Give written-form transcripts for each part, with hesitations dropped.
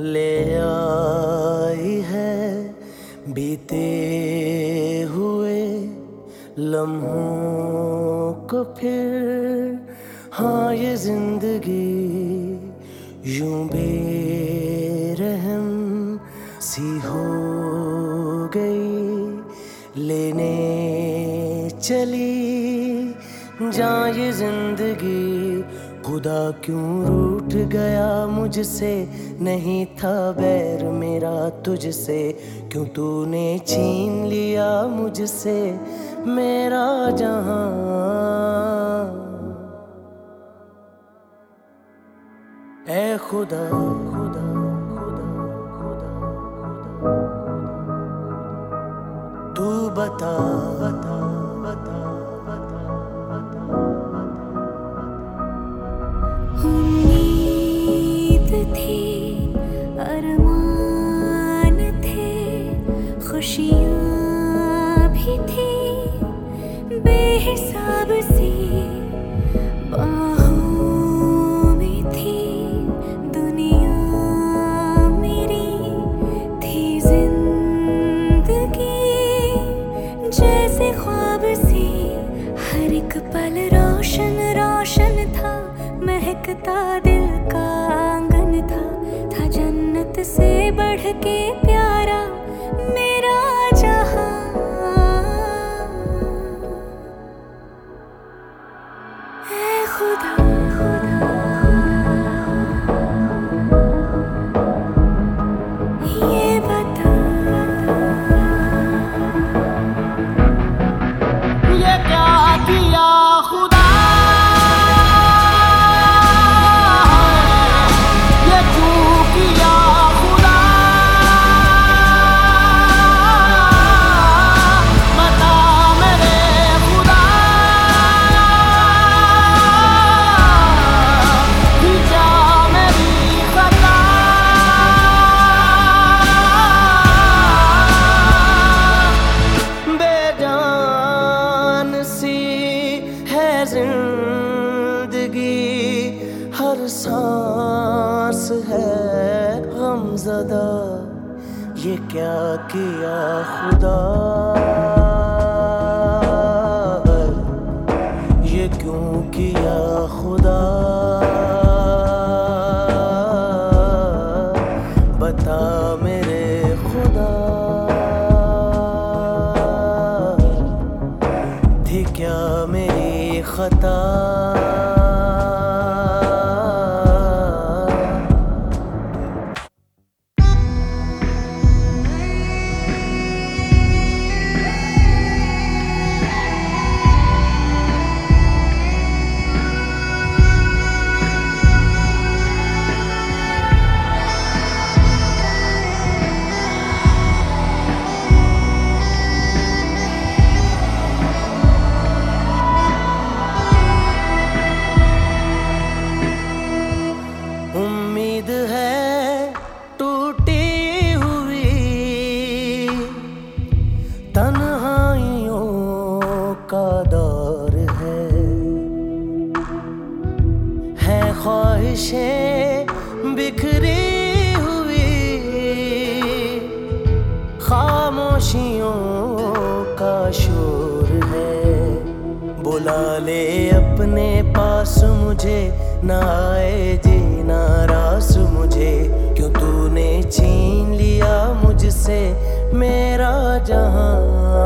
ले आई है बीते हुए लम्हों को फिर। हाँ ये जिंदगी यूं बेरहम सी हो गई, लेने चली जान ये जिंदगी। खुदा क्यों रूठ गया मुझसे, नहीं था बैर मेरा तुझसे। क्यों तूने छीन लिया मुझसे मेरा जहां। ऐ खुदा खुदा खुदा खुदा तू बता बता बता बता बता। उम्मीद थी, अरमान थे, खुशियाँ भी थी बेहिसाब सी बाहों में थी दुनिया मेरी। थी जिंदगी जैसे ख्वाब सी, हर एक पल रोशन रोशन था, महकता दिल का आंगन था जन्नत से बढ़ के प्यारा मेरा जहां। ऐ खुदा खुदा ये बता ये क्या किया खुदा, जिंदगी हर सांस है गमज़दा। ये क्या किया खुदा, ये क्यों किया खुदा। बता मेरे खुदा, थी क्या मेरी खता। उम्मीद है टूटी हुई, तन्हाइयों का दौर है ख्वाहिशें बिखरी हुई, खामोशियों का शोर है। बुला ले अपने पास मुझे, ना आए जीना रास मुझे। क्यों तूने छीन लिया मुझसे मेरा जहां।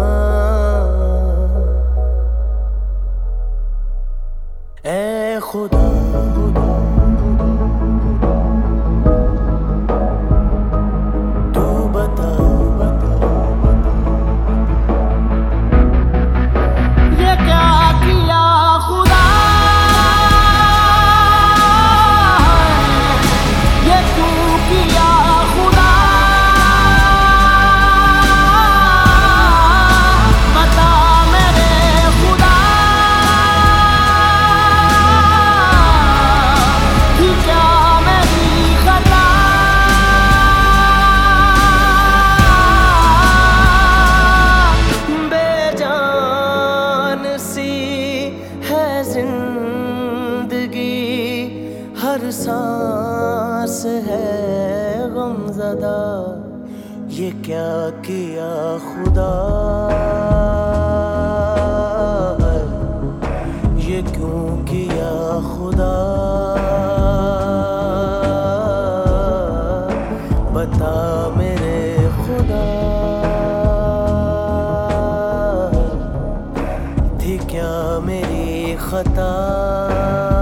ऐ खुदा खुदा तू बता बता ये क्या किया खुदा, ये क्यों किया खुदा। ये क्या किया खुदा, ये क्यों किया खुदा, बता मेरे खुदा, थी क्या मेरी खता।